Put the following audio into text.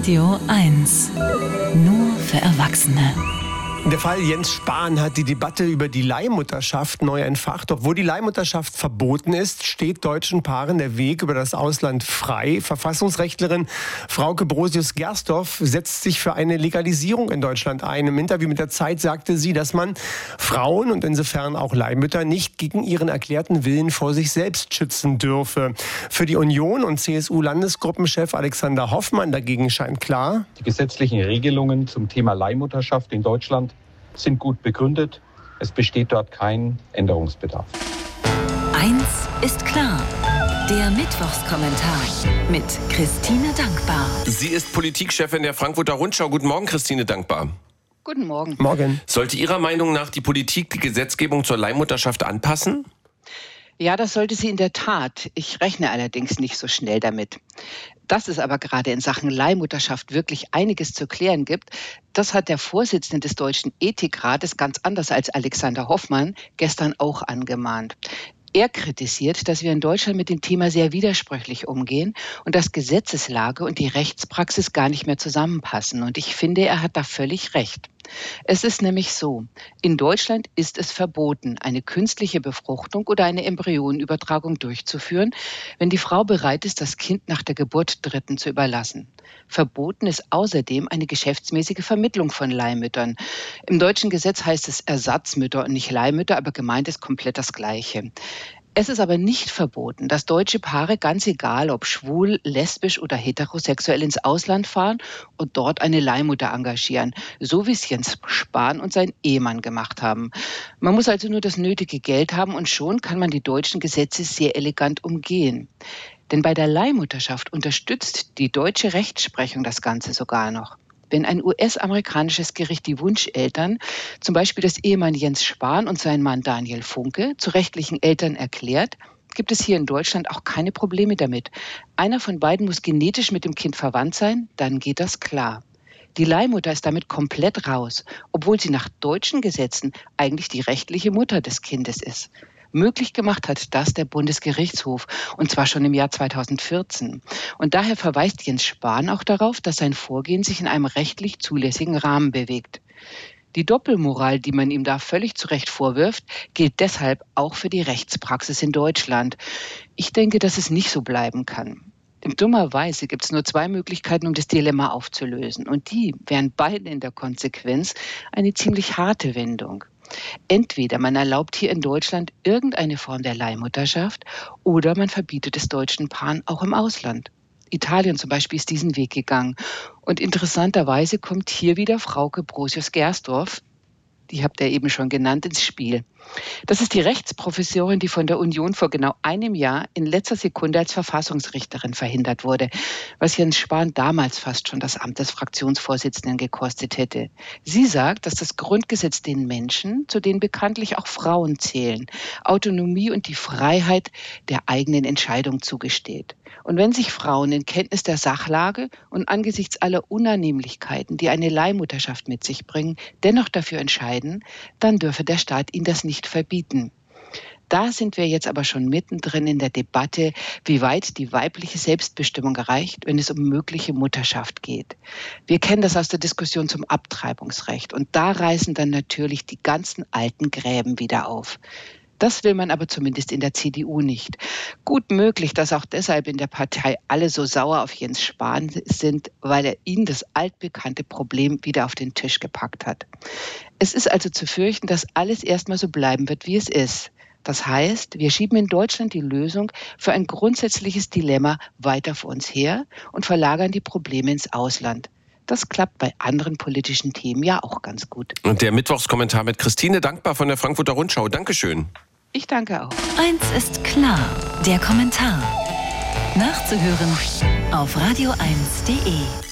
Radio 1. Nur für Erwachsene. Der Fall Jens Spahn hat die Debatte über die Leihmutterschaft neu entfacht. Obwohl die Leihmutterschaft verboten ist, steht deutschen Paaren der Weg über das Ausland frei. Verfassungsrechtlerin Frauke Brosius-Gersdorf setzt sich für eine Legalisierung in Deutschland ein. Im Interview mit der Zeit sagte sie, dass man Frauen und insofern auch Leihmütter nicht gegen ihren erklärten Willen vor sich selbst schützen dürfe. Für die Union und CSU-Landesgruppenchef Alexander Hoffmann dagegen scheint klar: Die gesetzlichen Regelungen zum Thema Leihmutterschaft in Deutschland sind gut begründet. Es besteht dort kein Änderungsbedarf. Eins ist klar. Der Mittwochskommentar mit Christine Dankbar. Sie ist Politikchefin der Frankfurter Rundschau. Guten Morgen, Christine Dankbar. Guten Morgen. Morgen. Sollte Ihrer Meinung nach die Politik die Gesetzgebung zur Leihmutterschaft anpassen? Ja, das sollte sie in der Tat. Ich rechne allerdings nicht so schnell damit. Dass es aber gerade in Sachen Leihmutterschaft wirklich einiges zu klären gibt, das hat der Vorsitzende des Deutschen Ethikrates ganz anders als Alexander Hoffmann gestern auch angemahnt. Er kritisiert, dass wir in Deutschland mit dem Thema sehr widersprüchlich umgehen und dass Gesetzeslage und die Rechtspraxis gar nicht mehr zusammenpassen. Und ich finde, er hat da völlig recht. Es ist nämlich so: In Deutschland ist es verboten, eine künstliche Befruchtung oder eine Embryonenübertragung durchzuführen, wenn die Frau bereit ist, das Kind nach der Geburt Dritten zu überlassen. Verboten ist außerdem eine geschäftsmäßige Vermittlung von Leihmüttern. Im deutschen Gesetz heißt es Ersatzmütter und nicht Leihmütter, aber gemeint ist komplett das Gleiche. Es ist aber nicht verboten, dass deutsche Paare, ganz egal ob schwul, lesbisch oder heterosexuell, ins Ausland fahren und dort eine Leihmutter engagieren, so wie es Jens Spahn und sein Ehemann gemacht haben. Man muss also nur das nötige Geld haben und schon kann man die deutschen Gesetze sehr elegant umgehen. Denn bei der Leihmutterschaft unterstützt die deutsche Rechtsprechung das Ganze sogar noch. Wenn ein US-amerikanisches Gericht die Wunscheltern, zum Beispiel das Ehemann Jens Spahn und sein Mann Daniel Funke, zu rechtlichen Eltern erklärt, gibt es hier in Deutschland auch keine Probleme damit. Einer von beiden muss genetisch mit dem Kind verwandt sein, dann geht das klar. Die Leihmutter ist damit komplett raus, obwohl sie nach deutschen Gesetzen eigentlich die rechtliche Mutter des Kindes ist. Möglich gemacht hat das der Bundesgerichtshof, und zwar schon im Jahr 2014. Und daher verweist Jens Spahn auch darauf, dass sein Vorgehen sich in einem rechtlich zulässigen Rahmen bewegt. Die Doppelmoral, die man ihm da völlig zu Recht vorwirft, gilt deshalb auch für die Rechtspraxis in Deutschland. Ich denke, dass es nicht so bleiben kann. Dummerweise gibt es nur zwei Möglichkeiten, um das Dilemma aufzulösen. Und die wären beide in der Konsequenz eine ziemlich harte Wendung. Entweder man erlaubt hier in Deutschland irgendeine Form der Leihmutterschaft oder man verbietet es deutschen Paaren auch im Ausland. Italien zum Beispiel ist diesen Weg gegangen. Und interessanterweise kommt hier wieder Frauke Brosius-Gersdorf, die habt ihr eben schon genannt, ins Spiel. Das ist die Rechtsprofessorin, die von der Union vor genau einem Jahr in letzter Sekunde als Verfassungsrichterin verhindert wurde, was Jens Spahn damals fast schon das Amt des Fraktionsvorsitzenden gekostet hätte. Sie sagt, dass das Grundgesetz den Menschen, zu denen bekanntlich auch Frauen zählen, Autonomie und die Freiheit der eigenen Entscheidung zugesteht. Und wenn sich Frauen in Kenntnis der Sachlage und angesichts aller Unannehmlichkeiten, die eine Leihmutterschaft mit sich bringen, dennoch dafür entscheiden, dann dürfe der Staat ihnen das nicht verbieten. Da sind wir jetzt aber schon mittendrin in der Debatte, wie weit die weibliche Selbstbestimmung reicht, wenn es um mögliche Mutterschaft geht. Wir kennen das aus der Diskussion zum Abtreibungsrecht und da reißen dann natürlich die ganzen alten Gräben wieder auf. Das will man aber zumindest in der CDU nicht. Gut möglich, dass auch deshalb in der Partei alle so sauer auf Jens Spahn sind, weil er ihnen das altbekannte Problem wieder auf den Tisch gepackt hat. Es ist also zu fürchten, dass alles erstmal so bleiben wird, wie es ist. Das heißt, wir schieben in Deutschland die Lösung für ein grundsätzliches Dilemma weiter vor uns her und verlagern die Probleme ins Ausland. Das klappt bei anderen politischen Themen ja auch ganz gut. Und der Mittwochskommentar mit Christine Dankbar von der Frankfurter Rundschau. Dankeschön. Ich danke auch. Eins ist klar. Der Kommentar. Nachzuhören auf radio1.de.